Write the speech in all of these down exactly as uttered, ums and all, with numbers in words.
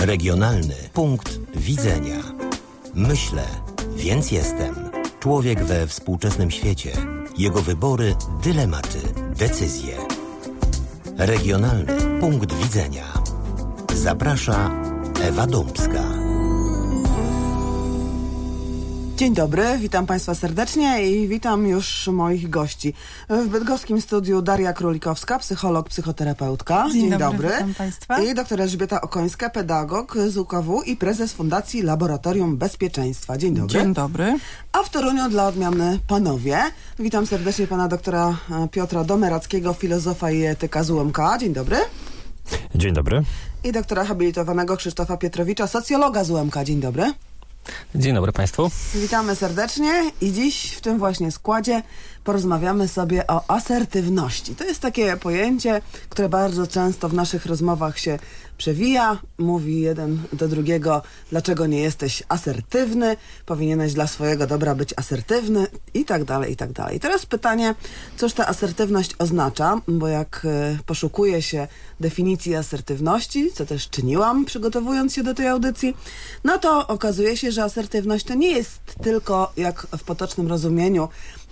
Regionalny punkt widzenia. Myślę, więc jestem. Człowiek we współczesnym świecie. Jego wybory, dylematy, decyzje. Regionalny punkt widzenia. Zaprasza Ewa Dąbska. Dzień dobry, witam Państwa serdecznie i witam już moich gości. W bydgoskim studiu Daria Królikowska, psycholog, psychoterapeutka. Dzień, Dzień dobry, dobry. Witam Państwa. I doktor Elżbieta Okońska, pedagog z U K W i prezes Fundacji Laboratorium Bezpieczeństwa. Dzień dobry. Dzień dobry. A w Toruniu dla odmiany panowie. Witam serdecznie pana doktora Piotra Domerackiego, filozofa i etyka z U M K. Dzień dobry. Dzień dobry. I doktora habilitowanego Krzysztofa Pietrowicza, socjologa z U M K. Dzień dobry. Dzień dobry Państwu. Witamy serdecznie i dziś w tym właśnie składzie porozmawiamy sobie o asertywności. To jest takie pojęcie, które bardzo często w naszych rozmowach się przewija. Mówi jeden do drugiego, dlaczego nie jesteś asertywny, powinieneś dla swojego dobra być asertywny i tak dalej, i tak dalej. Teraz pytanie, cóż ta asertywność oznacza, bo jak y, poszukuje się definicji asertywności, co też czyniłam przygotowując się do tej audycji, no to okazuje się, że asertywność to nie jest tylko, jak w potocznym rozumieniu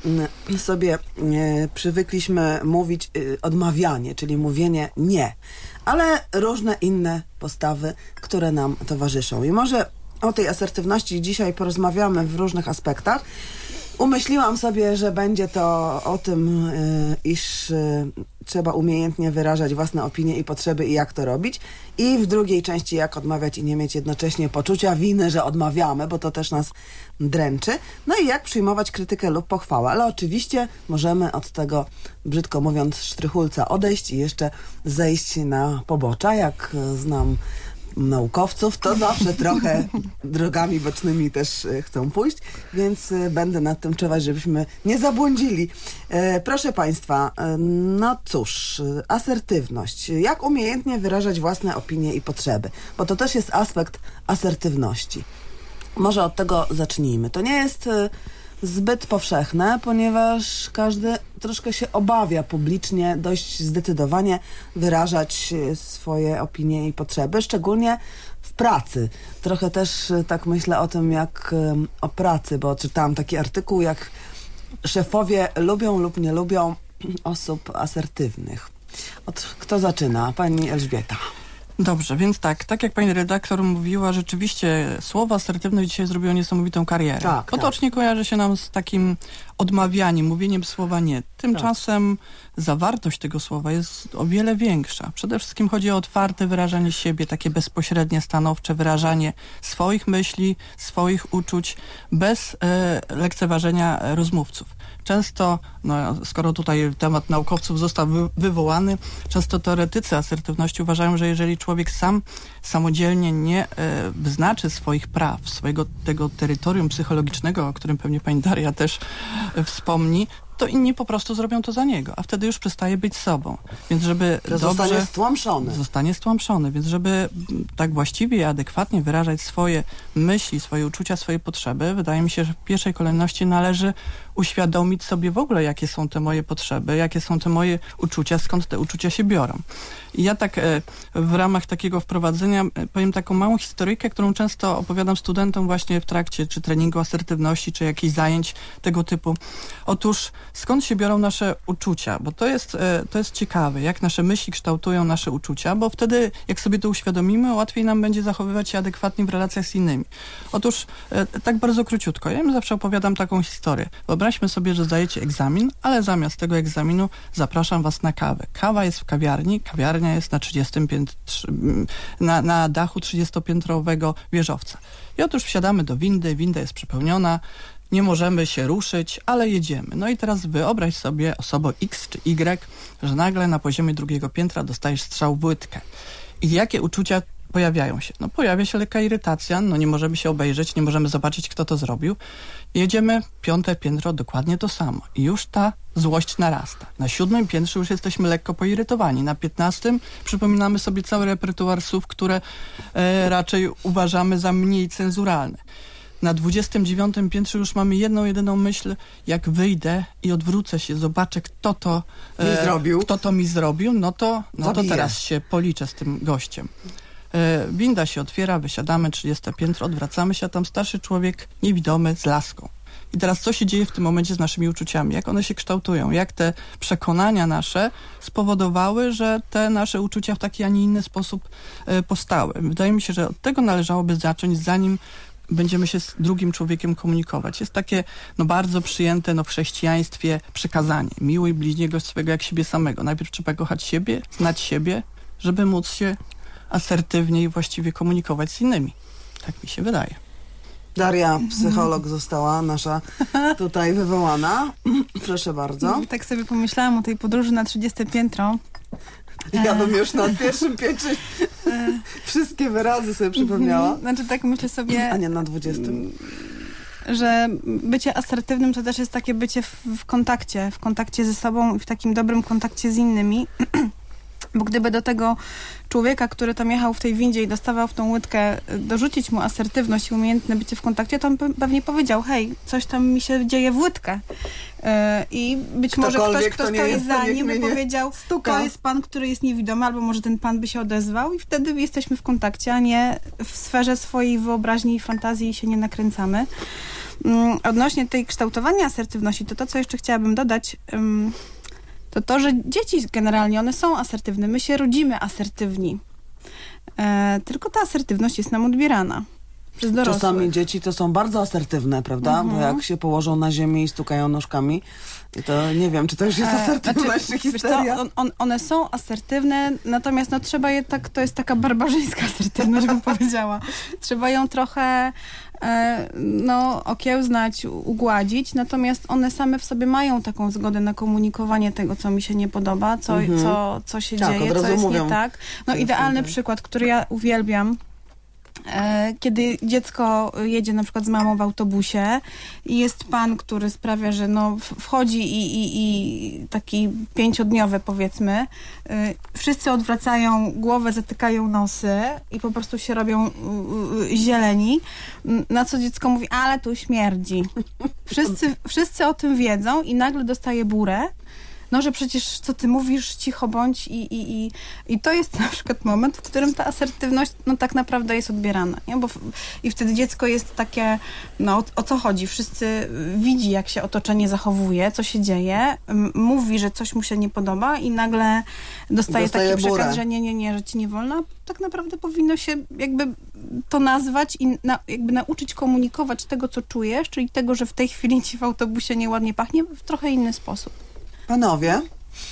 sobie e, przywykliśmy mówić e, odmawianie, czyli mówienie nie, ale różne inne postawy, które nam towarzyszą. I może o tej asertywności dzisiaj porozmawiamy w różnych aspektach. Umyśliłam sobie, że będzie to o tym, y, iż y, trzeba umiejętnie wyrażać własne opinie i potrzeby i jak to robić. I w drugiej części jak odmawiać i nie mieć jednocześnie poczucia winy, że odmawiamy, bo to też nas dręczy. No i jak przyjmować krytykę lub pochwałę. Ale oczywiście możemy od tego, brzydko mówiąc, sztrychulca odejść i jeszcze zejść na pobocza, jak y, znam naukowców, to zawsze trochę drogami bocznymi też chcą pójść, więc będę nad tym czuwać, żebyśmy nie zabłądzili. E, proszę Państwa, e, no cóż, asertywność. Jak umiejętnie wyrażać własne opinie i potrzeby? Bo to też jest aspekt asertywności. Może od tego zacznijmy. To nie jest e, zbyt powszechne, ponieważ każdy troszkę się obawia publicznie dość zdecydowanie wyrażać swoje opinie i potrzeby, szczególnie w pracy. Trochę też tak myślę o tym, jak o pracy, bo czytałam taki artykuł, jak szefowie lubią lub nie lubią osób asertywnych. Od kto zaczyna? Pani Elżbieta. Dobrze, więc tak, tak jak pani redaktor mówiła, rzeczywiście słowo asertywność dzisiaj zrobiło niesamowitą karierę. Tak, Potocznie tak. kojarzy się nam z takim odmawianiem, mówieniem słowa nie. Tymczasem tak. zawartość tego słowa jest o wiele większa. Przede wszystkim chodzi o otwarte wyrażanie siebie, takie bezpośrednie, stanowcze wyrażanie swoich myśli, swoich uczuć, bez e, lekceważenia rozmówców. Często, no, skoro tutaj temat naukowców został wy, wywołany, często teoretycy asertywności uważają, że jeżeli człowiek sam samodzielnie nie e, wyznaczy swoich praw, swojego tego terytorium psychologicznego, o którym pewnie pani Daria też e, wspomni, to inni po prostu zrobią to za niego, a wtedy już przestaje być sobą. Więc żeby to dobrze... Zostanie stłamszony. Zostanie stłamszony, więc żeby tak właściwie i adekwatnie wyrażać swoje myśli, swoje uczucia, swoje potrzeby, wydaje mi się, że w pierwszej kolejności należy uświadomić sobie w ogóle, jakie są te moje potrzeby, jakie są te moje uczucia, skąd te uczucia się biorą. I ja tak e, w ramach takiego wprowadzenia e, powiem taką małą historyjkę, którą często opowiadam studentom właśnie w trakcie czy treningu asertywności, czy jakichś zajęć tego typu. Otóż skąd się biorą nasze uczucia? Bo to jest, e, to jest ciekawe, jak nasze myśli kształtują nasze uczucia, bo wtedy, jak sobie to uświadomimy, łatwiej nam będzie zachowywać się adekwatnie w relacjach z innymi. Otóż e, tak bardzo króciutko, ja im zawsze opowiadam taką historię. Wyobraźmy sobie, że zdajecie egzamin, ale zamiast tego egzaminu zapraszam was na kawę. Kawa jest w kawiarni, kawiarnia jest na trzydziestym piętrze, na, na dachu trzydziestopiętrowego wieżowca. I otóż wsiadamy do windy, winda jest przepełniona, nie możemy się ruszyć, ale jedziemy. No i teraz wyobraź sobie, osobo X czy Y, że nagle na poziomie drugiego piętra dostajesz strzał w łydkę. I jakie uczucia pojawiają się? No pojawia się lekka irytacja, no nie możemy się obejrzeć, nie możemy zobaczyć, kto to zrobił. Jedziemy, piąte piętro, dokładnie to samo. I już ta złość narasta. Na siódmym piętrze już jesteśmy lekko poirytowani. Na piętnastym przypominamy sobie cały repertuar słów, które e, raczej uważamy za mniej cenzuralne. Na dwudziestym dziewiątym piętrze już mamy jedną, jedyną myśl, jak wyjdę i odwrócę się, zobaczę, kto to, mi, e, zrobił. Kto to mi zrobił, no to, no to Zabiję. teraz się policzę z tym gościem. winda się otwiera, wysiadamy, trzydzieste piętro, odwracamy się, a tam starszy człowiek niewidomy z laską. I teraz co się dzieje w tym momencie z naszymi uczuciami? Jak one się kształtują? Jak te przekonania nasze spowodowały, że te nasze uczucia w taki, a nie inny sposób y, powstały? Wydaje mi się, że od tego należałoby zacząć, zanim będziemy się z drugim człowiekiem komunikować. Jest takie no, bardzo przyjęte no, w chrześcijaństwie przekazanie. Miłuj bliźniego swego jak siebie samego. Najpierw trzeba kochać siebie, znać siebie, żeby móc się asertywnie i właściwie komunikować z innymi. Tak mi się wydaje. Daria, psycholog, została nasza tutaj wywołana. Proszę bardzo. Tak sobie pomyślałam o tej podróży na trzydzieste piętro. Ja bym już na pierwszym piętrze wszystkie wyrazy sobie przypomniała. Znaczy tak myślę sobie... A nie na dwudziestym. Że bycie asertywnym to też jest takie bycie w, w kontakcie, w kontakcie ze sobą i w takim dobrym kontakcie z innymi. Bo gdyby do tego człowieka, który tam jechał w tej windzie i dostawał w tą łydkę, dorzucić mu asertywność i umiejętne bycie w kontakcie, to on pewnie powiedział, hej, coś tam mi się dzieje w łydkę. Yy, I być może ktoś, kto stoi jest, za nim, by powiedział, stuka. To jest pan, który jest niewidomy, albo może ten pan by się odezwał i wtedy jesteśmy w kontakcie, a nie w sferze swojej wyobraźni i fantazji i się nie nakręcamy. Yy, odnośnie tej kształtowania asertywności, to to, co jeszcze chciałabym dodać... Yy, to to, że dzieci generalnie, one są asertywne. My się rodzimy asertywni. E, tylko ta asertywność jest nam odbierana przez dorosłych. Czasami dzieci to są bardzo asertywne, prawda? Mhm. Bo jak się położą na ziemi i stukają nóżkami, to nie wiem, czy to już jest asertywność, czy histeria. On, on, one są asertywne, natomiast no, trzeba je tak, to jest taka barbarzyńska asertywność, bym powiedziała. Trzeba ją trochę e, no, okiełznać, ugładzić, natomiast one same w sobie mają taką zgodę na komunikowanie tego, co mi się nie podoba, co, mhm. co, co się tak, dzieje, co jest mówią. nie tak. No idealny przykład, który ja uwielbiam, kiedy dziecko jedzie na przykład z mamą w autobusie i jest pan, który sprawia, że no wchodzi i, i, i taki pięciodniowy powiedzmy, wszyscy odwracają głowę, zatykają nosy i po prostu się robią zieleni, na co dziecko mówi, ale tu śmierdzi. Wszyscy, wszyscy o tym wiedzą i nagle dostaje burę. No, że przecież co ty mówisz, cicho bądź i, i, i, i to jest na przykład moment, w którym ta asertywność no tak naprawdę jest odbierana, nie? Bo w, i wtedy dziecko jest takie, no o, o co chodzi? Wszyscy widzi, jak się otoczenie zachowuje, co się dzieje, m- mówi, że coś mu się nie podoba i nagle dostaje, dostaje taki burę. Przekaz, że nie, nie, nie, że ci nie wolno. Tak naprawdę powinno się jakby to nazwać i na, jakby nauczyć komunikować tego, co czujesz, czyli tego, że w tej chwili ci w autobusie nieładnie pachnie, w trochę inny sposób. Panowie?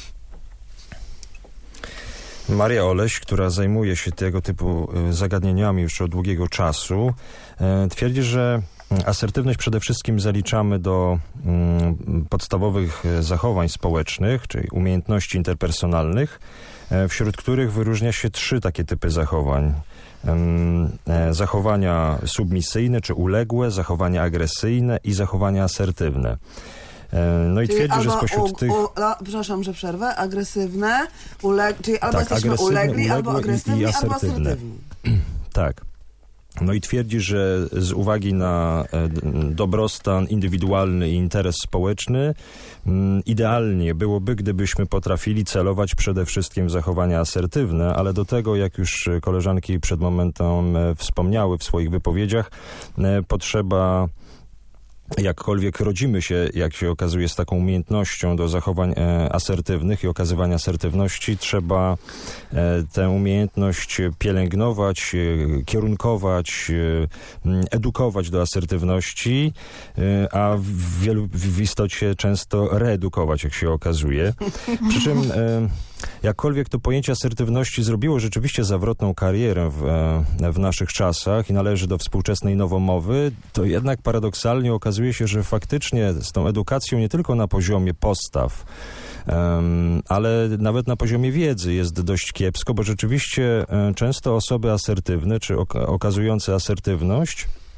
Maria Oleś, która zajmuje się tego typu zagadnieniami już od długiego czasu, twierdzi, że asertywność przede wszystkim zaliczamy do mm, podstawowych zachowań społecznych, czyli umiejętności interpersonalnych, wśród których wyróżnia się trzy takie typy zachowań. Zachowania submisyjne czy uległe, zachowania agresyjne i zachowania asertywne. No i czyli twierdzi, że spośród u, tych... U, la, przepraszam, że przerwę. Agresywne, uleg... czyli albo tak, jesteśmy ulegli, albo agresywni, i, i albo asertywni. Tak. No i twierdzi, że z uwagi na e, dobrostan indywidualny i interes społeczny m, idealnie byłoby, gdybyśmy potrafili celować przede wszystkim w zachowania asertywne, ale do tego, jak już koleżanki przed momentem e, wspomniały w swoich wypowiedziach, e, potrzeba... Jakkolwiek rodzimy się, jak się okazuje, z taką umiejętnością do zachowań e, asertywnych i okazywania asertywności, trzeba e, tę umiejętność pielęgnować, e, kierunkować, e, edukować do asertywności, e, a w, wielu, w istocie często reedukować, jak się okazuje. Przy czym e, jakkolwiek to pojęcie asertywności zrobiło rzeczywiście zawrotną karierę w, w naszych czasach i należy do współczesnej nowomowy, to jednak paradoksalnie okazuje się, że faktycznie z tą edukacją nie tylko na poziomie postaw, um, ale nawet na poziomie wiedzy jest dość kiepsko, bo rzeczywiście um, często osoby asertywne czy ok- okazujące asertywność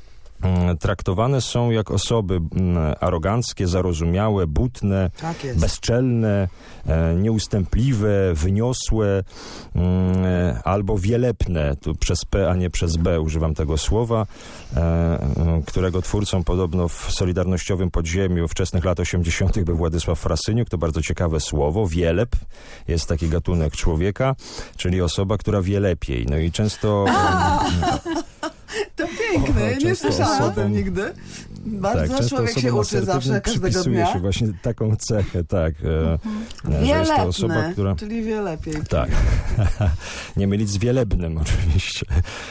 traktowane są jak osoby aroganckie, zarozumiałe, butne, Tak jest. bezczelne, nieustępliwe, wyniosłe albo wielepne. Tu przez P, a nie przez B używam tego słowa, którego twórcą podobno w Solidarnościowym Podziemiu wczesnych lat osiemdziesiątych był Władysław Frasyniuk. To bardzo ciekawe słowo. Wielep jest taki gatunek człowieka, czyli osoba, która wie lepiej. No i często... To piękne, O, nie często słyszałam o osobom- tym nigdy. Bardzo często człowiek się osobom uczy zawsze asertywnym każdego przypisuje dnia. się właśnie taką cechę, tak. e, Że jest to osoba, Wielepny, która... czyli wie lepiej. Tak. Nie mylić z wielebnym oczywiście.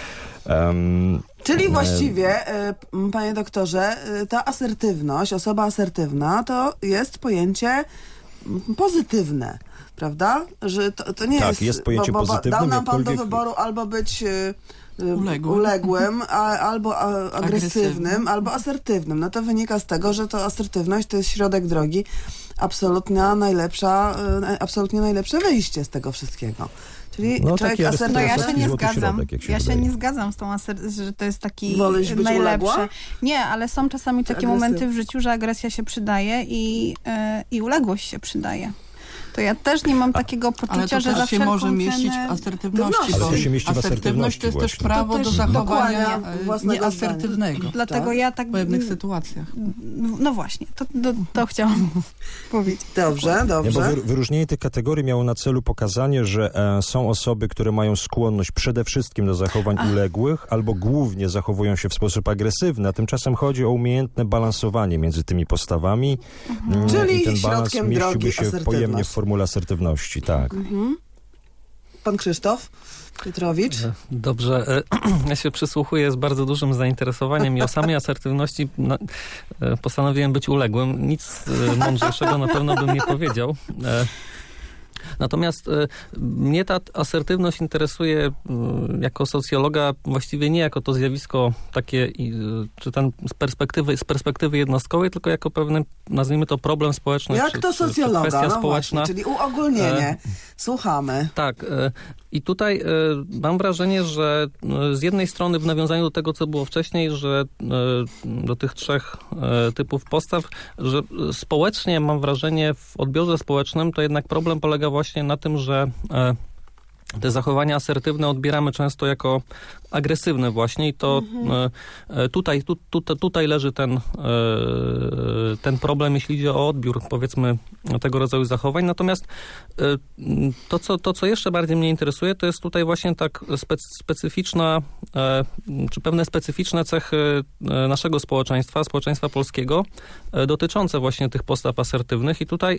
Um, Czyli właściwie, y, panie doktorze, y, ta asertywność, osoba asertywna to jest pojęcie mm, pozytywne, prawda? Że to, to nie Tak, jest... jest pojęcie bo, bo, pozytywnym, dał nam pan do jakkolwiek- wyboru albo być y, y, Uległym. uległym, a, albo a, agresywnym, Agresywnym. albo asertywnym. No to wynika z tego, że to asertywność to jest środek drogi, absolutna najlepsza, y, absolutnie najlepsze wyjście z tego wszystkiego. Czyli No, człowiek taki asertywny... No ja się Taki nie złoty zgadzam. środek, jak się ja się wydaje. nie zgadzam z tą aser- że to jest taki Wolisz być najlepszy. uległa? Nie, ale są czasami takie agresywna? momenty w życiu, że agresja się przydaje i, yy, i uległość się przydaje. To ja też nie mam takiego Ale poczucia, to że za też się wszelką może mieścić cenę... w asertywności. Ale bo to się mieści w asertywność to jest też asertywności prawo To do też zachowania dokładnie e, własnego nieasertywnego Dlatego Tak. ja tak... w pewnych sytuacjach. No właśnie, to, to, to chciałam powiedzieć. Dobrze, Nie, dobrze. bo wy, wyróżnienie tych kategorii miało na celu pokazanie, że e, są osoby, które mają skłonność przede wszystkim do zachowań uległych, albo głównie zachowują się w sposób agresywny, a tymczasem chodzi o umiejętne balansowanie między tymi postawami. Mm, Czyli i ten balans środkiem mieściłby drogi się asertywność. pojemnie w formule asertywności, tak. Pan Krzysztof Piotrowicz. Dobrze, e, ja się przysłuchuję z bardzo dużym zainteresowaniem i o samej asertywności no, e, postanowiłem być uległym. Nic e, mądrzejszego na pewno bym nie powiedział. E, Natomiast e, mnie ta asertywność interesuje e, jako socjologa właściwie nie jako to zjawisko takie, i, e, czy ten z perspektywy, z perspektywy jednostkowej, tylko jako pewien, nazwijmy to problem społeczny. Jak czy, to czy, czy socjologa, kwestia no społeczna. właśnie, czyli uogólnienie. Słuchamy. Tak. e, I tutaj e, mam wrażenie, że e, z jednej strony w nawiązaniu do tego, co było wcześniej, że e, do tych trzech e, typów postaw, że e, społecznie mam wrażenie w odbiorze społecznym to jednak problem polega właśnie na tym, że e, te zachowania asertywne odbieramy często jako agresywne właśnie i to e, tutaj, tu, tu, tutaj leży ten, e, ten problem, jeśli idzie o odbiór, powiedzmy, tego rodzaju zachowań. Natomiast e, to, co, to, co jeszcze bardziej mnie interesuje, to jest tutaj właśnie tak spec, specyficzna, e, czy pewne specyficzne cechy e, naszego społeczeństwa, społeczeństwa polskiego, e, dotyczące właśnie tych postaw asertywnych i tutaj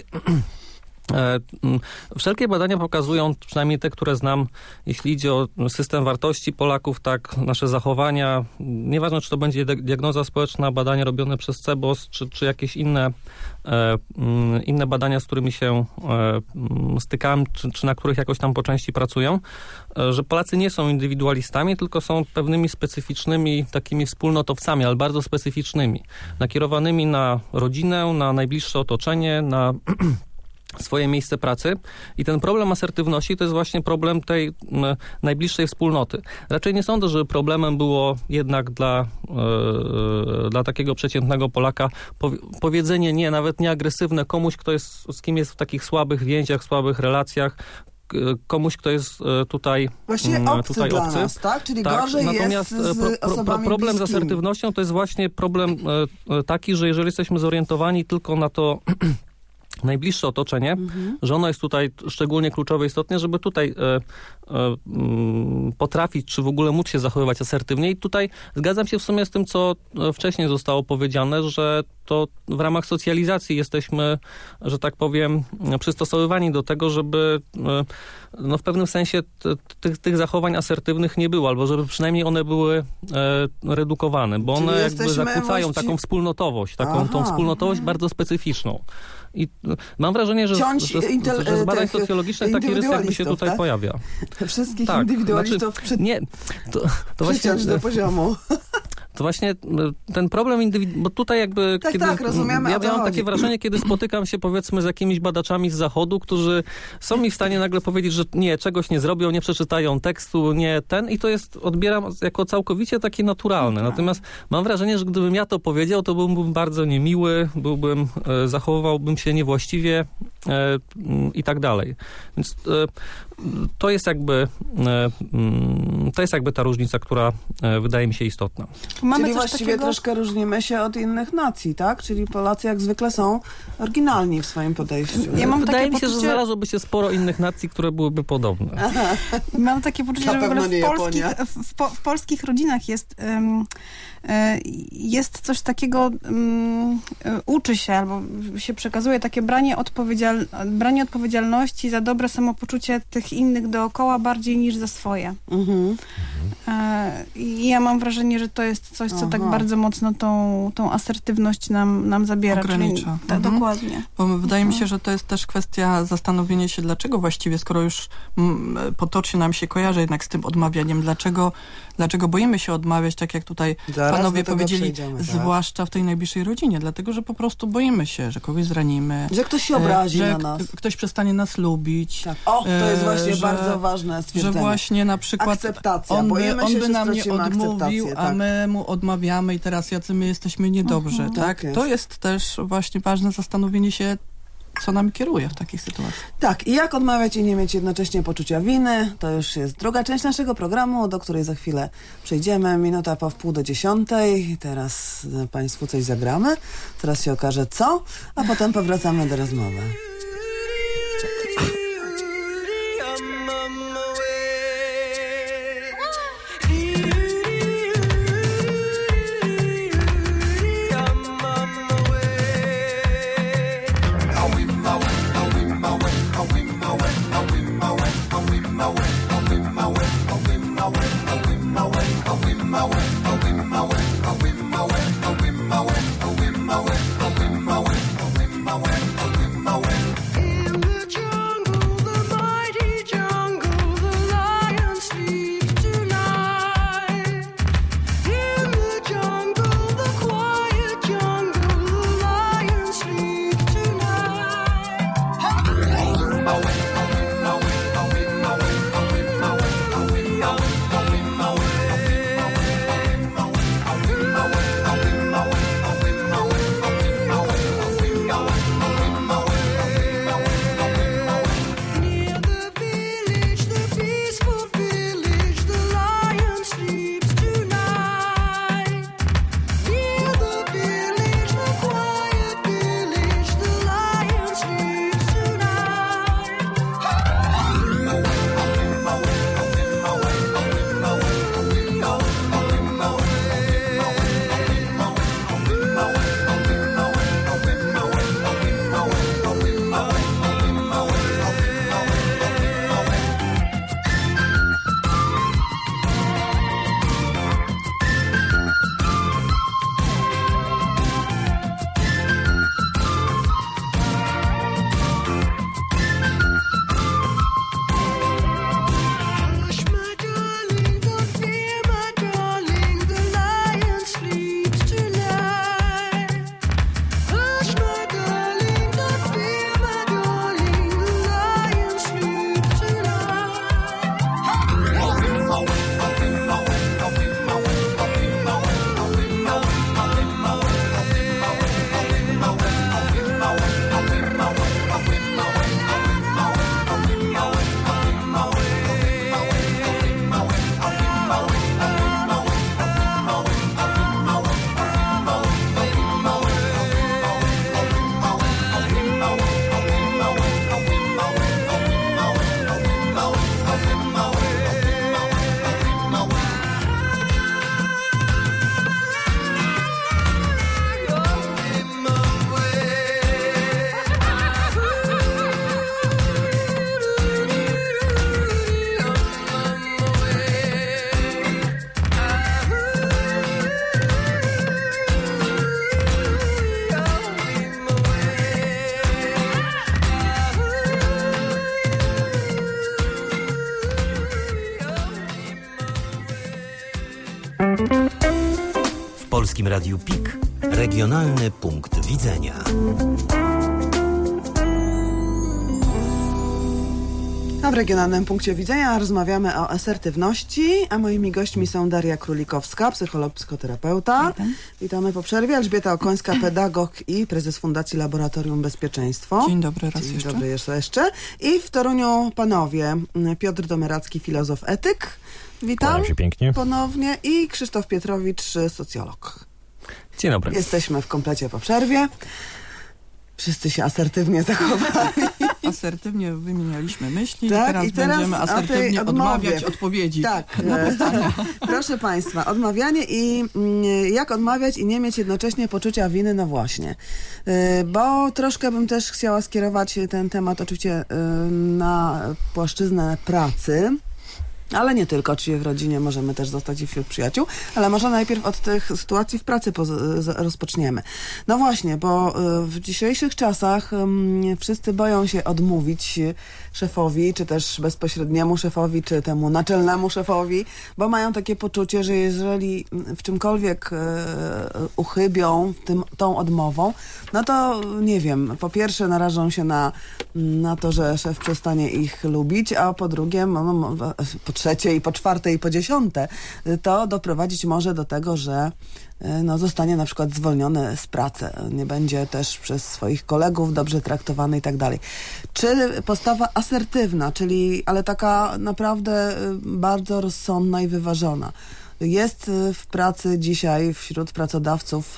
wszelkie badania pokazują, przynajmniej te, które znam, jeśli idzie o system wartości Polaków, tak, nasze zachowania, nieważne, czy to będzie diagnoza społeczna, badania robione przez C B O S, czy, czy jakieś inne, e, inne badania, z którymi się e, stykałem, czy, czy na których jakoś tam po części pracują, e, że Polacy nie są indywidualistami, tylko są pewnymi specyficznymi takimi wspólnotowcami, ale bardzo specyficznymi, nakierowanymi na rodzinę, na najbliższe otoczenie, na swoje miejsce pracy i ten problem asertywności to jest właśnie problem tej m, najbliższej wspólnoty. Raczej nie sądzę, że problemem było jednak dla, e, dla takiego przeciętnego Polaka powie, powiedzenie nie, nawet nie agresywne komuś, kto jest, z kim jest w takich słabych więziach, słabych relacjach, k, komuś, kto jest e, tutaj Właściwie m, obcy tutaj dla obcy. nas, tak? Czyli Tak, gorzej natomiast jest z pro, pro, osobami problem z bliskimi. asertywnością to jest właśnie problem e, taki, że jeżeli jesteśmy zorientowani tylko na to najbliższe otoczenie, mhm. że ono jest tutaj szczególnie kluczowe, istotnie, żeby tutaj e, e, m, potrafić, czy w ogóle móc się zachowywać asertywnie. I tutaj zgadzam się w sumie z tym, co wcześniej zostało powiedziane, że to w ramach socjalizacji jesteśmy, że tak powiem, przystosowywani do tego, żeby e, no w pewnym sensie t, tych, tych zachowań asertywnych nie było, albo żeby przynajmniej one były e, redukowane, bo Czyli one jakby jesteśmy zakłócają właści- taką wspólnotowość, taką Aha. tą wspólnotowość bardzo specyficzną. I mam wrażenie, że, Ciąć że, intel- że z badań tych socjologicznych taki rys jakby się indywidualistów, tutaj tak? pojawia. Wszystkich Tak, indywidualistów znaczy, przy... nie, to, to przyciąć właśnie, do poziomu. to właśnie ten problem indywidu- bo tutaj jakby... Tak, kiedy, tak, rozumiemy, ja, o co ja mam chodzi. takie wrażenie, kiedy spotykam się powiedzmy z jakimiś badaczami z zachodu, którzy są mi w stanie nagle powiedzieć, że nie, czegoś nie zrobią, nie przeczytają tekstu, nie ten i to jest, odbieram jako całkowicie takie naturalne. Natomiast mam wrażenie, że gdybym ja to powiedział, to byłbym bardzo niemiły, byłbym, e, zachowywałbym się niewłaściwie e, i tak dalej. Więc e, to jest jakby e, to jest jakby ta różnica, która e, wydaje mi się istotna. Mamy Czyli coś właściwie takiego... troszkę różnimy się od innych nacji, tak? Czyli Polacy jak zwykle są oryginalni w swoim podejściu. Ja mam Wydaje takie mi się, poczucie... że znalazłoby się sporo innych nacji, które byłyby podobne. Mam takie poczucie, Na że w ogóle pewno nie w polskich, Japonia. w, po, w polskich rodzinach jest, um, e, jest coś takiego, um, e, uczy się albo się przekazuje takie branie, odpowiedzial, branie odpowiedzialności za dobre samopoczucie tych innych dookoła bardziej niż za swoje. Mhm. E, I ja mam wrażenie, że to jest coś, co Aha. tak bardzo mocno tą, tą asertywność nam, nam zabiera. Ogranicza. Czyli, ta, Mhm. Dokładnie. Bo wydaje mi się, że to jest też kwestia zastanowienia się, dlaczego właściwie, skoro już mm, potocznie nam się kojarzy jednak z tym odmawianiem, dlaczego, dlaczego boimy się odmawiać, tak jak tutaj Zaraz panowie do tego powiedzieli, przejdziemy, tak. zwłaszcza w tej najbliższej rodzinie, dlatego, że po prostu boimy się, że kogoś zranimy. Że ktoś się obrazi że na nas. k- ktoś przestanie nas lubić. Tak. O, to jest e, właśnie że- bardzo ważne stwierdzenie. Że właśnie na przykład Akceptacja. on by, Boimy on się, by że nam nie stracimy odmówił, akceptację, a tak. my mu odmawiamy i teraz jacy my jesteśmy niedobrzy, Mhm, tak? tak jest. To jest też właśnie ważne zastanowienie się, co nam kieruje w takich sytuacjach. Tak, i jak odmawiać i nie mieć jednocześnie poczucia winy, to już jest druga część naszego programu, do której za chwilę przejdziemy. Minuta po wpół do dziesiątej. Teraz e, Państwu coś zagramy. Teraz się okaże co, a potem powracamy do rozmowy. Polskim Radiu P I K regionalny punkt widzenia. A w regionalnym punkcie widzenia rozmawiamy o asertywności, a moimi gośćmi są Daria Królikowska, psycholog, psychoterapeuta. Witam. Witamy po przerwie. Elżbieta Okońska, pedagog i prezes Fundacji Laboratorium Bezpieczeństwo. Dzień dobry raz Dzień jeszcze. dobry jeszcze, jeszcze. I w Toruniu panowie Piotr Domeracki, filozof, etyk. Witam. Kłaniam się pięknie. Ponownie. I Krzysztof Pietrowicz, socjolog. Dzień dobry. Jesteśmy w komplecie po przerwie. Wszyscy się asertywnie zachowali. Asertywnie wymienialiśmy myśli Tak, i teraz, i teraz będziemy o tej asertywnie odmowie. odmawiać odpowiedzi. Tak. Proszę Państwa, odmawianie i mm, jak odmawiać i nie mieć jednocześnie poczucia winy, no właśnie. Y, Bo troszkę bym też chciała skierować ten temat oczywiście y, na płaszczyznę pracy. Ale nie tylko, oczywiście w rodzinie możemy też zostać i wśród przyjaciół, ale może najpierw od tych sytuacji w pracy poz- z- rozpoczniemy. No właśnie, bo y, w dzisiejszych czasach ym, wszyscy boją się odmówić szefowi, czy też bezpośredniemu szefowi, czy temu naczelnemu szefowi, bo mają takie poczucie, że jeżeli w czymkolwiek y, uchybią tym, tą odmową, no to nie wiem, po pierwsze narażą się na, na to, że szef przestanie ich lubić, a po drugie, no, no, po trzecie i po czwarte i po dziesiąte, to doprowadzić może do tego, że no, zostanie na przykład zwolniony z pracy, nie będzie też przez swoich kolegów dobrze traktowany i tak dalej. Czy postawa asertywna, czyli ale taka naprawdę bardzo rozsądna i wyważona, jest w pracy dzisiaj wśród pracodawców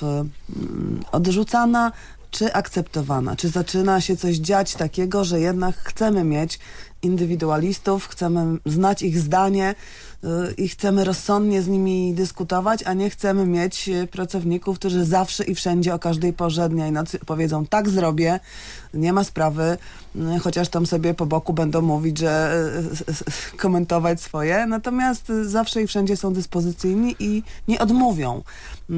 odrzucana, czy akceptowana? Czy zaczyna się coś dziać takiego, że jednak chcemy mieć indywidualistów, chcemy znać ich zdanie yy, i chcemy rozsądnie z nimi dyskutować, a nie chcemy mieć pracowników, którzy zawsze i wszędzie o każdej porze dnia i nocy powiedzą tak zrobię, nie ma sprawy, yy, chociaż tam sobie po boku będą mówić, że yy, komentować swoje, natomiast yy, zawsze i wszędzie są dyspozycyjni i nie odmówią. Yy,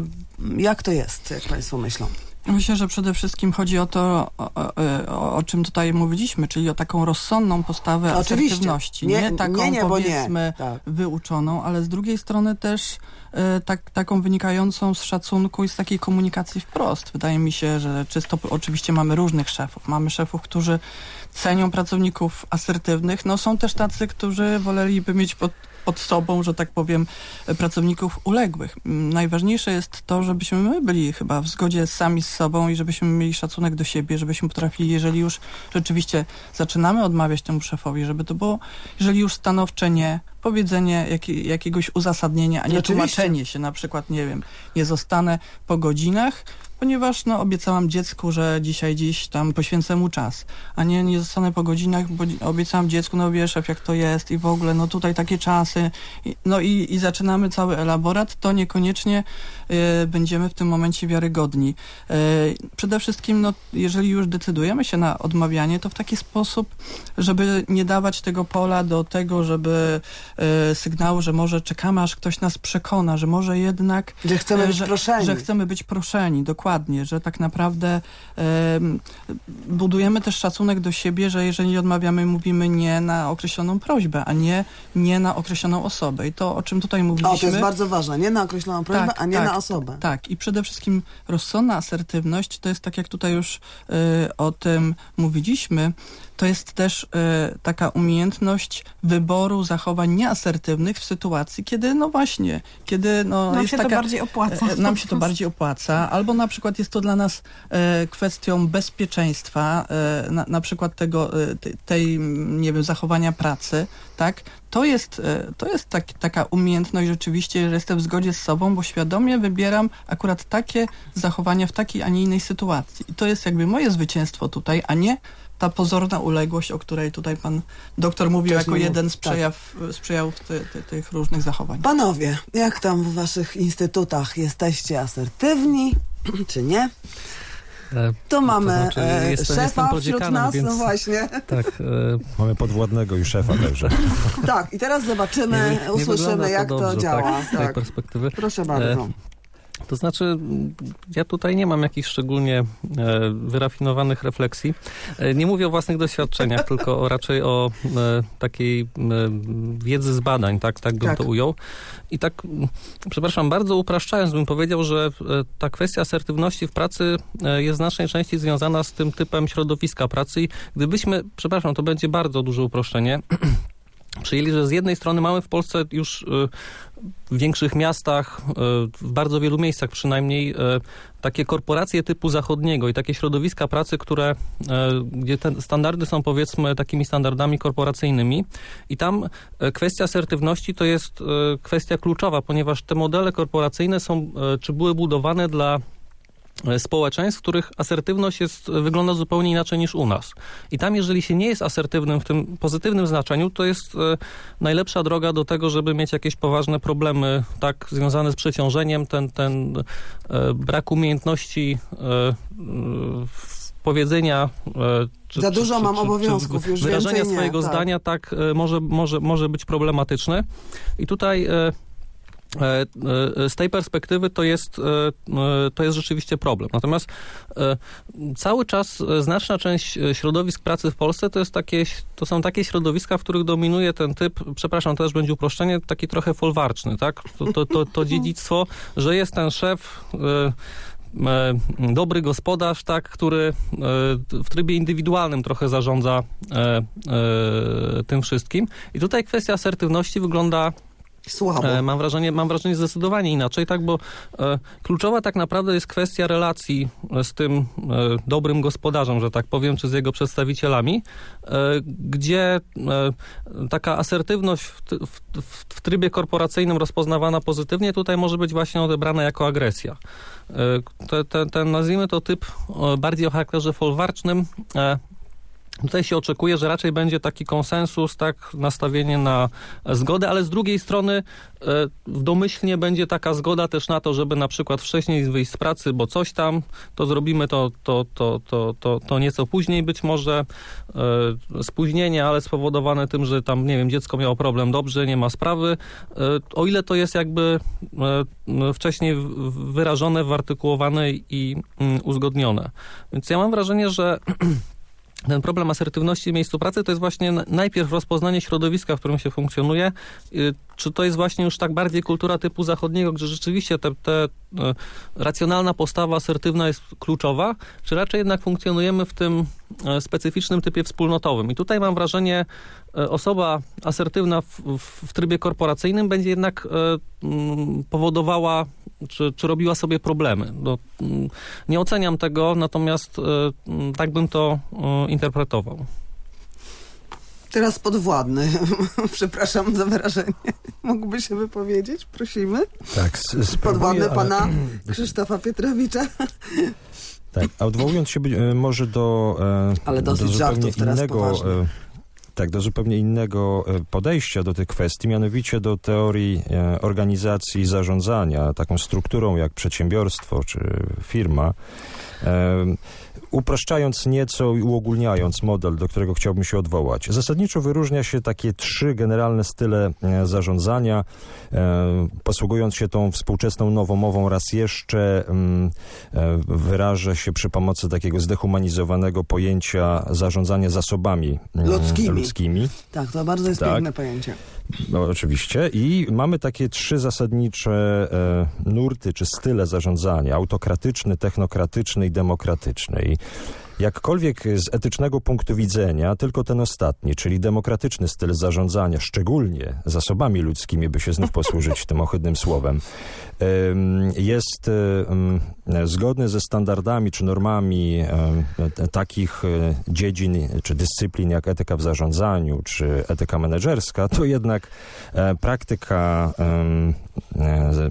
jak to jest, jak Państwo myślą? Myślę, że przede wszystkim chodzi o to, o, o, o czym tutaj mówiliśmy, czyli o taką rozsądną postawę Oczywiście. asertywności. Nie, Nie taką, nie, nie, bo nie. powiedzmy, Tak. wyuczoną, ale z drugiej strony też e, tak, taką wynikającą z szacunku i z takiej komunikacji wprost. Wydaje mi się, że czysto, oczywiście mamy różnych szefów. Mamy szefów, którzy cenią pracowników asertywnych. No są też tacy, którzy woleliby mieć pod pod sobą, że tak powiem, pracowników uległych. Najważniejsze jest to, żebyśmy my byli chyba w zgodzie sami z sobą i żebyśmy mieli szacunek do siebie, żebyśmy potrafili, jeżeli już rzeczywiście zaczynamy odmawiać temu szefowi, żeby to było, jeżeli już stanowcze nie, powiedzenie jak, jakiegoś uzasadnienia, a nie Oczywiście. tłumaczenie się, na przykład, nie wiem, nie zostanę po godzinach, ponieważ no, obiecałam dziecku, że dzisiaj, dziś tam poświęcę mu czas, a nie, nie zostanę po godzinach, bo obiecałam dziecku, no wiesz, jak to jest i w ogóle, no tutaj takie czasy, I, no i, i zaczynamy cały elaborat, to niekoniecznie y, będziemy w tym momencie wiarygodni. Y, przede wszystkim, no, jeżeli już decydujemy się na odmawianie, to w taki sposób, żeby nie dawać tego pola do tego, żeby y, sygnału, że może czekamy, aż ktoś nas przekona, że może jednak... Że chcemy y, być że, proszeni. Że chcemy być proszeni, dokładnie. Dokładnie, że tak naprawdę um, budujemy też szacunek do siebie, że jeżeli odmawiamy, mówimy nie na określoną prośbę, a nie, nie na określoną osobę. I to, o czym tutaj mówiliśmy... O, to jest bardzo ważne. Nie na określoną prośbę, tak, a nie tak, na osobę. Tak. I przede wszystkim rozsądna asertywność, to jest tak, jak tutaj już y, o tym mówiliśmy, to jest też y, taka umiejętność wyboru zachowań nieasertywnych w sytuacji, kiedy, no właśnie, kiedy no, nam jest się taka, to bardziej opłaca. E, nam się to bardziej opłaca, albo na przykład jest to dla nas e, kwestią bezpieczeństwa, e, na, na przykład tego, e, tej, nie wiem, zachowania pracy, tak? To jest, e, to jest tak, taka umiejętność rzeczywiście, że jestem w zgodzie z sobą, bo świadomie wybieram akurat takie zachowania w takiej, a nie innej sytuacji. I to jest jakby moje zwycięstwo tutaj, a nie ta pozorna uległość, o której tutaj pan doktor mówił Też jako nie jeden mów, z przejaw, z przejawów ty, ty, tych różnych zachowań. Panowie, jak tam w waszych instytutach jesteście asertywni, czy nie? E, Tu mamy to znaczy, e, jestem, szefa jestem wśród prodziekanem, nas, więc no właśnie. tak. E, Mamy podwładnego i szefa także. Tak, i teraz zobaczymy, nie, nie usłyszymy, wygląda jak to, dobrze, działa. Tak, z tej Tak. perspektywy. Proszę bardzo. To znaczy, ja tutaj nie mam jakichś szczególnie e, wyrafinowanych refleksji. E, nie mówię o własnych doświadczeniach, tylko o, raczej o e, takiej e, wiedzy z badań, tak, tak bym Tak. to ujął. I tak, przepraszam, bardzo upraszczając bym powiedział, że e, ta kwestia asertywności w pracy e, jest znacznie częściej związana z tym typem środowiska pracy i gdybyśmy, przepraszam, to będzie bardzo duże uproszczenie, przyjęli, że z jednej strony mamy w Polsce już y, w większych miastach, y, w bardzo wielu miejscach przynajmniej, y, takie korporacje typu zachodniego i takie środowiska pracy, które, y, gdzie te standardy są powiedzmy takimi standardami korporacyjnymi i tam y, kwestia asertywności to jest y, kwestia kluczowa, ponieważ te modele korporacyjne są, y, czy były budowane dla społeczeństw, w których asertywność jest, wygląda zupełnie inaczej niż u nas. I tam, jeżeli się nie jest asertywnym w tym pozytywnym znaczeniu, to jest e, najlepsza droga do tego, żeby mieć jakieś poważne problemy, tak, związane z przeciążeniem, ten, ten e, brak umiejętności e, e, powiedzenia e, czy, Za dużo czy, mam czy, obowiązków, czy już wyrażenia więcej nie, swojego tak. zdania, tak, e, może, może, może być problematyczne. I tutaj e, z tej perspektywy to jest, to jest rzeczywiście problem. Natomiast cały czas znaczna część środowisk pracy w Polsce to, jest takie, to są takie środowiska, w których dominuje ten typ, przepraszam, to też będzie uproszczenie, taki trochę folwarczny, tak? To, to, to, to dziedzictwo, że jest ten szef, dobry gospodarz, tak, który w trybie indywidualnym trochę zarządza tym wszystkim. I tutaj kwestia asertywności wygląda Słabo. Mam wrażenie, mam wrażenie zdecydowanie inaczej, tak, bo e, kluczowa tak naprawdę jest kwestia relacji z tym e, dobrym gospodarzem, że tak powiem, czy z jego przedstawicielami, e, gdzie e, taka asertywność w, w, w trybie korporacyjnym rozpoznawana pozytywnie tutaj może być właśnie odebrana jako agresja. E, te, te, ten, nazwijmy to typ e, bardziej o charakterze folwarcznym. E, Tutaj się oczekuje, że raczej będzie taki konsensus, tak, nastawienie na zgodę, ale z drugiej strony w domyślnie będzie taka zgoda też na to, żeby na przykład wcześniej wyjść z pracy, bo coś tam, to zrobimy to, to, to, to, to, to nieco później być może. Spóźnienie, ale spowodowane tym, że tam, nie wiem, dziecko miało problem, dobrze, nie ma sprawy. O ile to jest jakby wcześniej wyrażone, wyartykułowane i uzgodnione. Więc ja mam wrażenie, że ten problem asertywności w miejscu pracy to jest właśnie najpierw rozpoznanie środowiska, w którym się funkcjonuje. Czy to jest właśnie już tak bardziej kultura typu zachodniego, gdzie rzeczywiście te, te racjonalna postawa asertywna jest kluczowa, czy raczej jednak funkcjonujemy w tym specyficznym typie wspólnotowym. I tutaj mam wrażenie, osoba asertywna w, w, w trybie korporacyjnym będzie jednak powodowała, czy, czy robiła sobie problemy. No, nie oceniam tego, natomiast tak bym to interpretował. Teraz podwładny. Przepraszam za wyrażenie. Mógłby się wypowiedzieć? Prosimy. Tak, spróbuję, podwładny ale... pana Krzysztofa Pietrowicza. Tak, a odwołując się może do, ale do dosyć zupełnie żartów teraz innego, poważnie. tak, do zupełnie innego podejścia do tych kwestii, mianowicie do teorii organizacji i zarządzania, taką strukturą jak przedsiębiorstwo czy firma. Upraszczając nieco i uogólniając model, do którego chciałbym się odwołać. Zasadniczo wyróżnia się takie trzy generalne style zarządzania, posługując się tą współczesną nowomową raz jeszcze, wyrażę się przy pomocy takiego zdehumanizowanego pojęcia zarządzania zasobami ludzkimi. ludzkimi. Tak, to bardzo jest tak. piękne pojęcie. No, oczywiście. I mamy takie trzy zasadnicze e, nurty czy style zarządzania. Autokratyczny, technokratyczny i demokratyczny. I jakkolwiek z etycznego punktu widzenia, tylko ten ostatni, czyli demokratyczny styl zarządzania, szczególnie zasobami ludzkimi, by się znów posłużyć tym ohydnym słowem, jest zgodny ze standardami czy normami takich dziedzin czy dyscyplin jak etyka w zarządzaniu czy etyka menedżerska, to jednak praktyka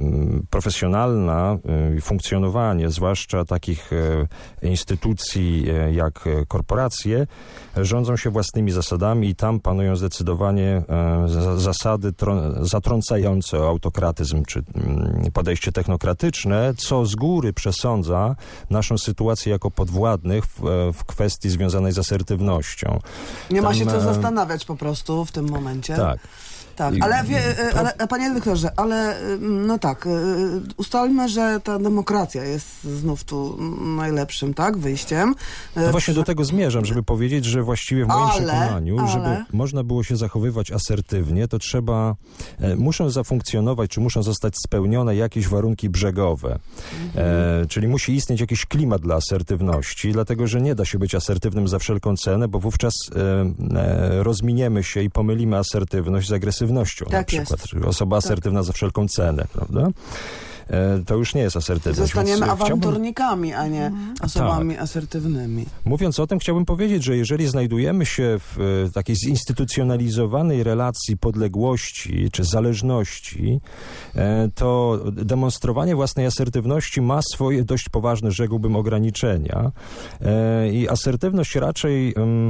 profesjonalna, funkcjonowanie, zwłaszcza takich instytucji takie jak korporacje, rządzą się własnymi zasadami i tam panują zdecydowanie e, zasady tro, zatrącające autokratyzm czy m, podejście technokratyczne, co z góry przesądza naszą sytuację jako podwładnych w, w kwestii związanej z asertywnością. Nie tam, ma się co e, zastanawiać po prostu w tym momencie. Tak. Tak, ale, wie, ale panie doktorze, ale no tak, ustalmy, że ta demokracja jest znów tu najlepszym, tak, wyjściem. No właśnie do tego zmierzam, żeby powiedzieć, że właściwie w moim ale, przekonaniu, ale... żeby można było się zachowywać asertywnie, to trzeba, e, muszą zafunkcjonować, czy muszą zostać spełnione jakieś warunki brzegowe. Mhm. E, czyli musi istnieć jakiś klimat dla asertywności, dlatego, że nie da się być asertywnym za wszelką cenę, bo wówczas e, e, rozminiemy się i pomylimy asertywność z agresywnością. Tak na przykład. Jest. Osoba asertywna tak. za wszelką cenę, prawda? E, to już nie jest asertywność. Zostaniemy Więc awanturnikami, a nie mhm. osobami tak. asertywnymi. Mówiąc o tym, chciałbym powiedzieć, że jeżeli znajdujemy się w takiej zinstytucjonalizowanej relacji podległości czy zależności, e, to demonstrowanie własnej asertywności ma swoje dość poważne, rzekłbym, ograniczenia. E, I asertywność raczej... Um,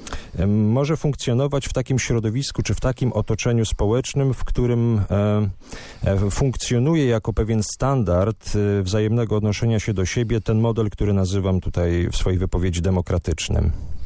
może funkcjonować w takim środowisku czy w takim otoczeniu społecznym, w którym e, funkcjonuje jako pewien standard e, wzajemnego odnoszenia się do siebie ten model, który nazywam tutaj w swojej wypowiedzi demokratycznym.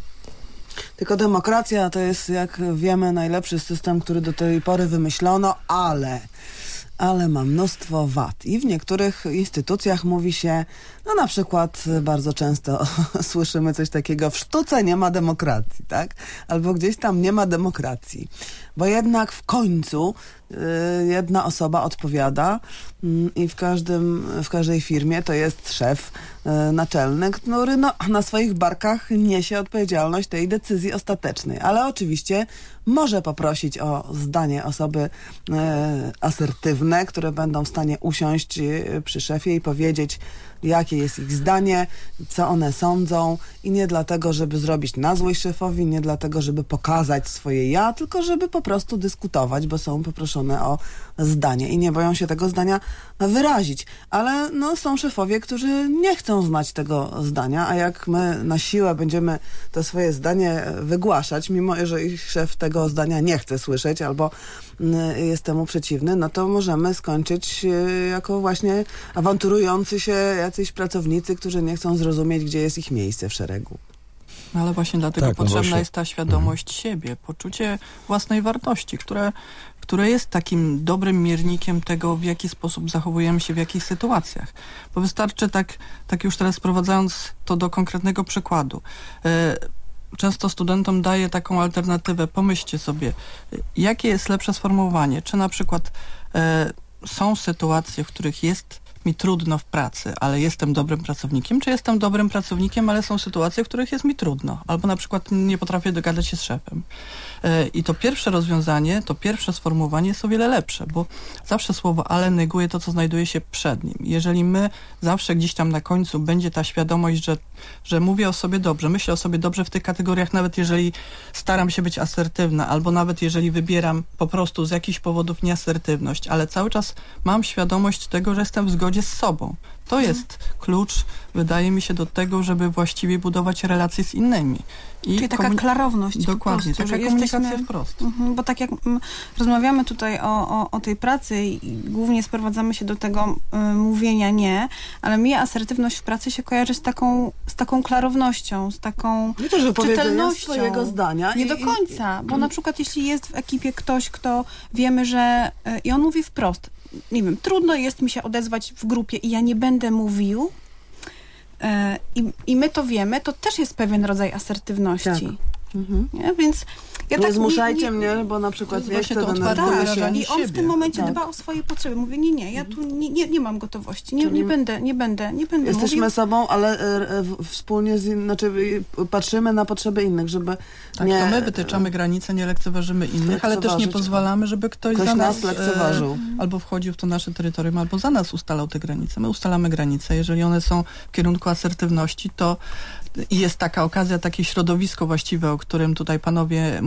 Tylko demokracja to jest, jak wiemy, najlepszy system, który do tej pory wymyślono, ale... ale ma mnóstwo wad. I w niektórych instytucjach mówi się, no na przykład bardzo często słyszymy coś takiego, w sztuce nie ma demokracji, tak? Albo gdzieś tam nie ma demokracji. Bo jednak w końcu y, jedna osoba odpowiada y, i w każdym, w każdej firmie to jest szef y, naczelny, który no, na swoich barkach niesie odpowiedzialność tej decyzji ostatecznej. Ale oczywiście może poprosić o zdanie osoby y, asertywne, które będą w stanie usiąść y, przy szefie i powiedzieć, jakie jest ich zdanie, co one sądzą i nie dlatego, żeby zrobić na złość szefowi, nie dlatego, żeby pokazać swoje ja, tylko żeby po prostu dyskutować, bo są poproszone o zdanie i nie boją się tego zdania wyrazić. Ale no, są szefowie, którzy nie chcą znać tego zdania, a jak my na siłę będziemy to swoje zdanie wygłaszać, mimo że ich szef tego zdania nie chce słyszeć albo jest temu przeciwny, no to możemy skończyć jako właśnie awanturujący się jacyś pracownicy, którzy nie chcą zrozumieć, gdzie jest ich miejsce w szeregu. No ale właśnie dlatego tak, potrzebna no właśnie. jest ta świadomość mhm. siebie, poczucie własnej wartości, które, które jest takim dobrym miernikiem tego, w jaki sposób zachowujemy się w jakich sytuacjach. Bo wystarczy tak, tak już teraz sprowadzając to do konkretnego przykładu. Często studentom daję taką alternatywę. Pomyślcie sobie, jakie jest lepsze sformułowanie. Czy na przykład e, są sytuacje, w których jest mi trudno w pracy, ale jestem dobrym pracownikiem, czy jestem dobrym pracownikiem, ale są sytuacje, w których jest mi trudno, albo na przykład nie potrafię dogadać się z szefem. I to pierwsze rozwiązanie, to pierwsze sformułowanie jest o wiele lepsze, bo zawsze słowo ale neguje to, co znajduje się przed nim. Jeżeli my zawsze gdzieś tam na końcu będzie ta świadomość, że, że mówię o sobie dobrze, myślę o sobie dobrze w tych kategoriach, nawet jeżeli staram się być asertywna, albo nawet jeżeli wybieram po prostu z jakichś powodów nieasertywność, ale cały czas mam świadomość tego, że jestem w zgodzie z sobą. To jest klucz, wydaje mi się, do tego, żeby właściwie budować relacje z innymi. I Czyli taka klarowność. Dokładnie, po prostu, taka że komunikacja jesteśmy, wprost. Mhm, bo tak jak m, rozmawiamy tutaj o, o, o tej pracy i, i głównie sprowadzamy się do tego y, mówienia nie, ale mi asertywność w pracy się kojarzy z taką, z taką klarownością, z taką Nie to, że czytelnością. swojego zdania. Nie i, do końca, bo na przykład jeśli jest w ekipie ktoś, kto wiemy, że y, i on mówi wprost, nie wiem, trudno jest mi się odezwać w grupie i ja nie będę mówił, I, i my to wiemy, to też jest pewien rodzaj asertywności. Tak. Mhm. Nie? Więc ja nie tak zmuszajcie nie, nie, mnie, bo na przykład nie chcę to denerwuję się. I on w tym momencie tak. dba o swoje potrzeby. Mówię, nie, nie, ja tu nie, nie, nie mam gotowości. Nie, nie będę, nie będę, nie będę Jesteśmy mówił. sobą, ale e, w, wspólnie z in, znaczy, patrzymy na potrzeby innych, żeby tak, nie... to my wytyczamy granice, nie lekceważymy innych, ale też nie pozwalamy, żeby ktoś, ktoś za nas, nas lekceważył. E, albo wchodził w to nasze terytorium, albo za nas ustalał te granice. My ustalamy granice. Jeżeli one są w kierunku asertywności, to i jest taka okazja, takie środowisko właściwe, o którym tutaj panowie mówili,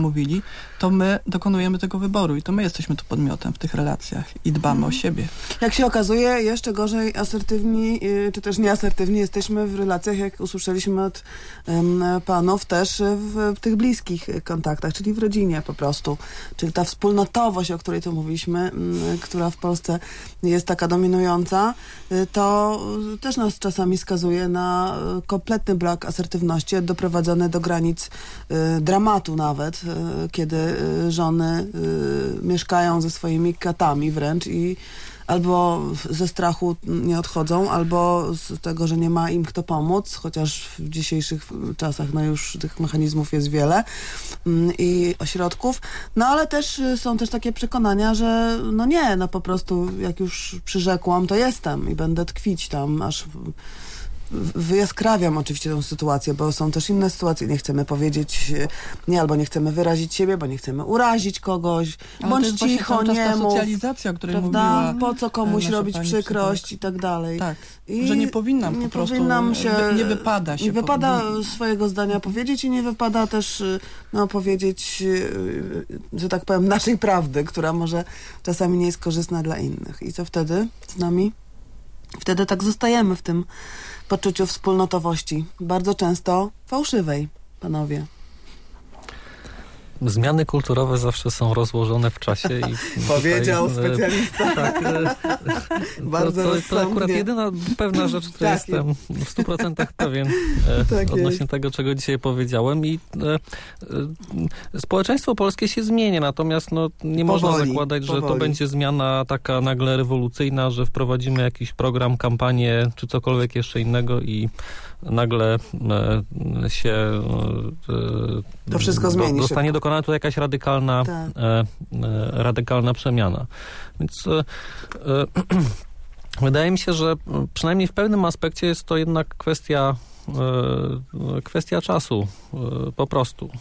mówili, to my dokonujemy tego wyboru i to my jesteśmy tu podmiotem w tych relacjach i dbamy hmm. o siebie. Jak się okazuje, jeszcze gorzej asertywni, czy też nieasertywni jesteśmy w relacjach, jak usłyszeliśmy od um, panów, też w, w tych bliskich kontaktach, czyli w rodzinie po prostu. Czyli ta wspólnotowość, o której tu mówiliśmy, um, która w Polsce jest taka dominująca, to też nas czasami skazuje na kompletny brak asertywności, doprowadzony do granic y, dramatu nawet, y, kiedy y, żony y, mieszkają ze swoimi katami wręcz i albo ze strachu nie odchodzą, albo z tego, że nie ma im kto pomóc, chociaż w dzisiejszych czasach no już tych mechanizmów jest wiele mm, i ośrodków. No ale też są też takie przekonania, że no nie, no po prostu jak już przyrzekłam, to jestem i będę tkwić tam, aż wyjaskrawiam oczywiście tę sytuację, bo są też inne sytuacje. Nie chcemy powiedzieć nie, albo nie chcemy wyrazić siebie, bo nie chcemy urazić kogoś. Ale bądź to jest cicho, właśnie nie ta mów. socjalizacja, o której Prawda? mówiła Po co komuś nasza robić pani przykrość psycholog. i tak dalej. Tak, I że nie powinnam nie po prostu, powinnam się, wy- nie wypada się. Nie wypada po... swojego zdania powiedzieć i nie wypada też no, powiedzieć, że tak powiem, naszej prawdy, która może czasami nie jest korzystna dla innych. I co wtedy z nami? Wtedy tak zostajemy w tym poczuciu wspólnotowości. Bardzo często fałszywej, panowie. Zmiany kulturowe zawsze są rozłożone w czasie. I Powiedział tutaj, specjalista. Tak, Bardzo to, to, to akurat jedyna pewna rzecz, której tak, jestem w stu procentach pewien tak odnośnie jest. tego, czego dzisiaj powiedziałem. I e, e, społeczeństwo polskie się zmieni, natomiast no, nie Powoli, można zakładać, że powoli. to będzie zmiana taka nagle rewolucyjna, że wprowadzimy jakiś program, kampanię, czy cokolwiek jeszcze innego i nagle e, się e, To wszystko zmieni zostanie szybko. dokonana tu jakaś radykalna, Tak. e, e, radykalna przemiana. Więc e, e, wydaje mi się, że przynajmniej w pewnym aspekcie jest to jednak kwestia, e, kwestia czasu, e, po prostu.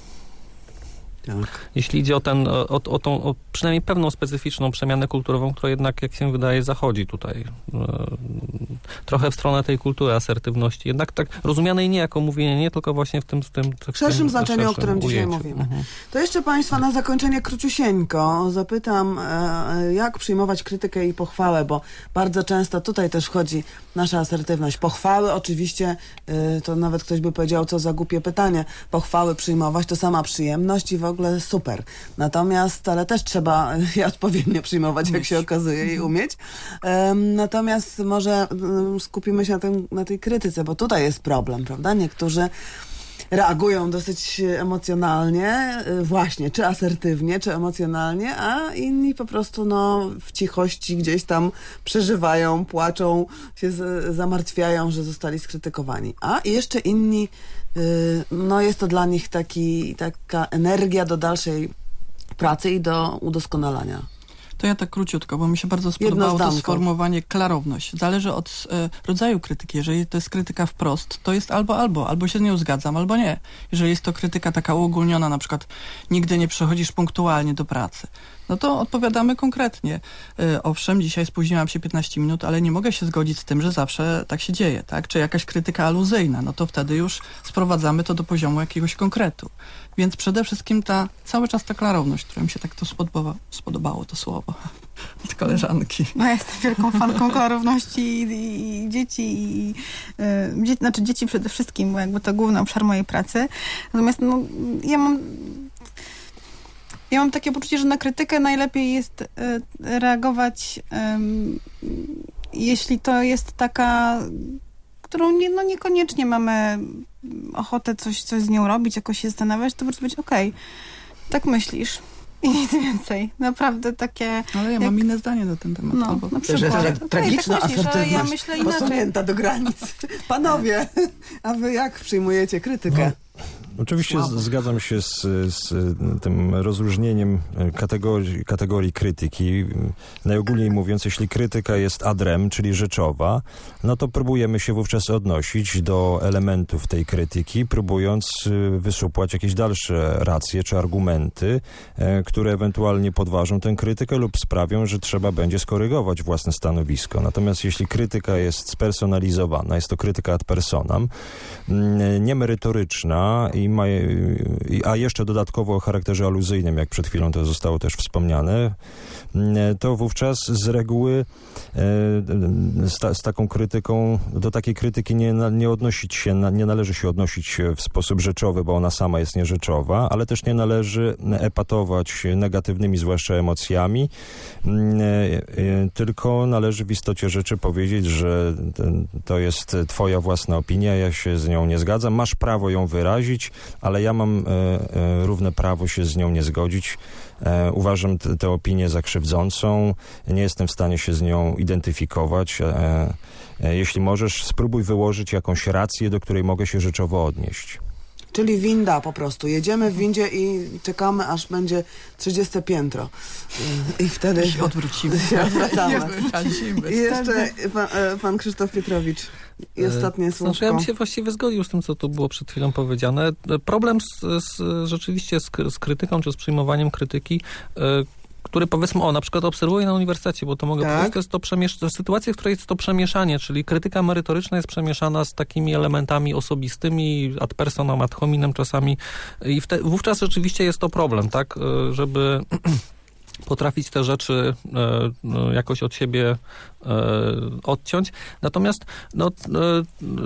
Tak. Jeśli idzie o, ten, o, o tą o przynajmniej pewną specyficzną przemianę kulturową, która jednak, jak się wydaje, zachodzi tutaj e, trochę w stronę tej kultury asertywności. Jednak tak rozumianej nie jako mówienie nie, tylko właśnie w tym, w tym W szerszym tym znaczeniu, szerszym o którym dzisiaj ujęciu. mówimy. Mhm. To jeszcze Państwa na zakończenie króciusieńko zapytam, e, jak przyjmować krytykę i pochwałę, bo bardzo często tutaj też wchodzi nasza asertywność. Pochwały oczywiście, e, to nawet ktoś by powiedział, co za głupie pytanie. Pochwały przyjmować to sama przyjemność i w ogóle super. Natomiast, ale też trzeba je odpowiednio przyjmować, jak się okazuje, i umieć. E, natomiast może e, skupimy się na, tym, na tej krytyce, bo tutaj jest problem, prawda? Niektórzy reagują dosyć emocjonalnie, właśnie, czy asertywnie, czy emocjonalnie, a inni po prostu no, w cichości gdzieś tam przeżywają, płaczą, się z, zamartwiają, że zostali skrytykowani. A jeszcze inni, y, no jest to dla nich taki, taka energia do dalszej pracy i do udoskonalania. To ja tak króciutko, bo mi się bardzo spodobało to zdanko. sformułowanie klarowność. Zależy od e, rodzaju krytyki. Jeżeli to jest krytyka wprost, to jest albo albo, albo się z nią zgadzam, albo nie. Jeżeli jest to krytyka taka uogólniona, na przykład nigdy nie przychodzisz punktualnie do pracy, no to odpowiadamy konkretnie. E, owszem, dzisiaj spóźniłam się piętnaście minut, ale nie mogę się zgodzić z tym, że zawsze tak się dzieje, tak? Czy jakaś krytyka aluzyjna, no to wtedy już sprowadzamy to do poziomu jakiegoś konkretu. Więc przede wszystkim ta, cały czas ta klarowność, która mi się tak to spodoba, spodobało, to słowo od koleżanki. No ja jestem wielką fanką klarowności i, i, i dzieci, i, y, dzie, znaczy dzieci przede wszystkim, bo jakby to główny obszar mojej pracy. Natomiast no, ja mam ja mam takie poczucie, że na krytykę najlepiej jest y, reagować, y, jeśli to jest taka, którą nie, no niekoniecznie mamy ochotę coś, coś z nią robić, jakoś się zastanawiać, to po prostu być okej, okay, tak myślisz. I nic więcej. Naprawdę takie... Ale ja jak... mam inne zdanie na ten temat. No, albo... na Że przykład. jest Okay, tragiczna tak myślisz, ale asertywność, ja myślę inaczej. posunięta do granic. Panowie, a wy jak przyjmujecie krytykę? Oczywiście z, zgadzam się z, z tym rozróżnieniem kategorii, kategorii krytyki. Najogólniej mówiąc, jeśli krytyka jest ad rem, czyli rzeczowa, no to próbujemy się wówczas odnosić do elementów tej krytyki, próbując wysupłać jakieś dalsze racje czy argumenty, które ewentualnie podważą tę krytykę lub sprawią, że trzeba będzie skorygować własne stanowisko. Natomiast jeśli krytyka jest spersonalizowana, jest to krytyka ad personam, niemerytoryczna i i ma, a jeszcze dodatkowo o charakterze aluzyjnym, jak przed chwilą to zostało też wspomniane, to wówczas z reguły z, ta, z taką krytyką, do takiej krytyki nie, nie odnosić się, nie należy się odnosić w sposób rzeczowy, bo ona sama jest nierzeczowa, ale też nie należy epatować negatywnymi, zwłaszcza emocjami, tylko należy w istocie rzeczy powiedzieć, że to jest twoja własna opinia, ja się z nią nie zgadzam, masz prawo ją wyrazić, ale ja mam równe prawo się z nią nie zgodzić. Uważam tę opinię za krzywdzącą, nie jestem w stanie się z nią identyfikować. Jeśli możesz, spróbuj wyłożyć jakąś rację, do której mogę się rzeczowo odnieść. Czyli winda po prostu. Jedziemy w windzie i czekamy, aż będzie trzydzieste piętro. I wtedy I się odwrócimy. Się odwracamy. Wyrazimy. I jeszcze pan, pan Krzysztof Pietrowicz. I ostatnie słówko. Znaczy, ja bym się właściwie zgodził z tym, co tu było przed chwilą powiedziane. Problem z, z, rzeczywiście z, z krytyką, czy z przyjmowaniem krytyki, y, który powiedzmy, o, na przykład obserwuję na uniwersytecie, bo to mogę tak. powiedzieć, to jest to, przemiesz- to sytuacja, w której jest to przemieszanie, czyli krytyka merytoryczna jest przemieszana z takimi elementami osobistymi, ad personam, ad hominem czasami i wte- wówczas rzeczywiście jest to problem, tak, y, żeby potrafić te rzeczy e, jakoś od siebie e, odciąć. Natomiast no, e, e,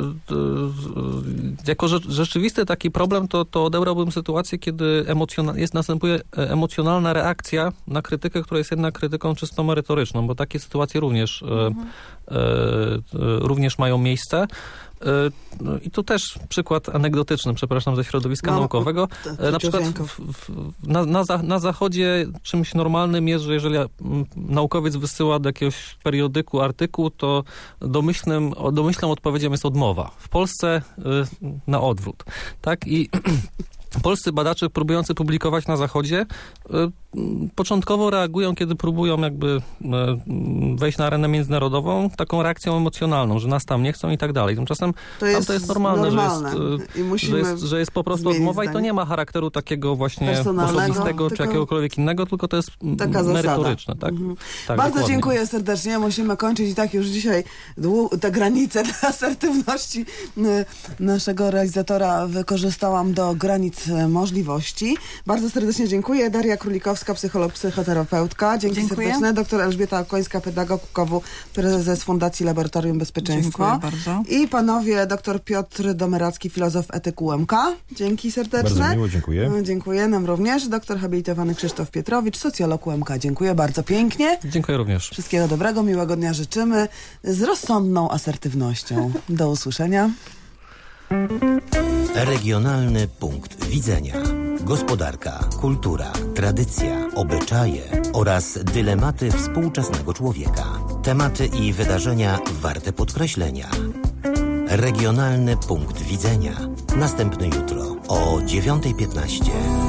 jako rze- rzeczywisty taki problem, to, to odebrałbym sytuację, kiedy emocjona- jest, następuje emocjonalna reakcja na krytykę, która jest jednak krytyką czysto merytoryczną, bo takie sytuacje również, mhm. e, e, również mają miejsce. I tu też przykład anegdotyczny, przepraszam, ze środowiska no, naukowego. To, na przykład w, w, na, na, na zachodzie czymś normalnym jest, że jeżeli naukowiec wysyła do jakiegoś periodyku artykuł, to domyślnym, domyślną odpowiedzią jest odmowa. W Polsce y, na odwrót. Tak? I polscy badacze próbujący publikować na zachodzie y, początkowo reagują, kiedy próbują jakby y, wejść na arenę międzynarodową, taką reakcją emocjonalną, że nas tam nie chcą i tak dalej. Tymczasem to jest, tam to jest normalne, normalne. Że, jest, y, że, jest, że jest po prostu odmowa zdanie. I to nie ma charakteru takiego właśnie osobistego czy jakiegokolwiek innego, tylko to jest taka merytoryczne. Tak? Mhm. Tak, Bardzo dokładnie. dziękuję serdecznie. Musimy kończyć i tak już dzisiaj dłu- te granice dla asertywności naszego realizatora wykorzystałam do granic możliwości. Bardzo serdecznie dziękuję. Daria Królikowska, psycholog, psychoterapeutka. Dzięki dziękuję. serdeczne. Doktor Elżbieta Okońska, pedagog K W, prezes Fundacji Laboratorium Bezpieczeństwa. Dziękuję bardzo. I panowie doktor Piotr Domeracki, filozof, etyk U M K. Dzięki serdeczne. Bardzo miło, dziękuję. Dziękuję nam również. Doktor habilitowany Krzysztof Pietrowicz, socjolog U M K. Dziękuję bardzo pięknie. Dziękuję również. Wszystkiego dobrego, miłego dnia życzymy z rozsądną asertywnością. Do usłyszenia. Regionalny punkt widzenia. Gospodarka, kultura, tradycja, obyczaje oraz dylematy współczesnego człowieka. Tematy i wydarzenia warte podkreślenia. Regionalny punkt widzenia. Następny jutro o dziewiąta piętnaście.